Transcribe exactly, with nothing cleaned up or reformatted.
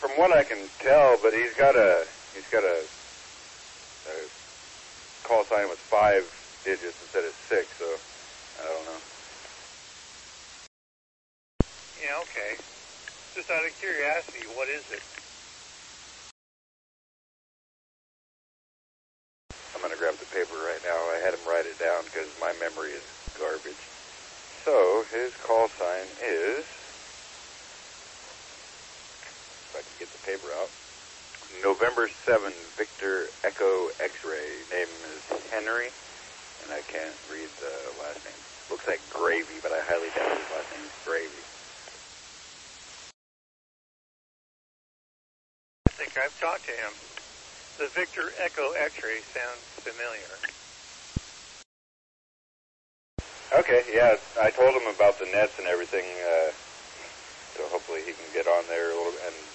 from what I can tell, but he's got a he's got a, a call sign with five digits instead of six, so I don't know. Yeah, okay. Just out of curiosity, what is it? I'm going to grab the paper right now. I had him write it down because my memory is garbage. So, his call sign is, if I can get the paper out, November seventh, Victor Echo X-Ray. Name is Henry, and I can't read the last name. Looks like Gravy, but I highly doubt his last name is Gravy. I think I've talked to him. The Victor Echo X-Ray sounds familiar. Okay, yeah, I told him about the nets and everything, uh, so hopefully he can get on there a little bit and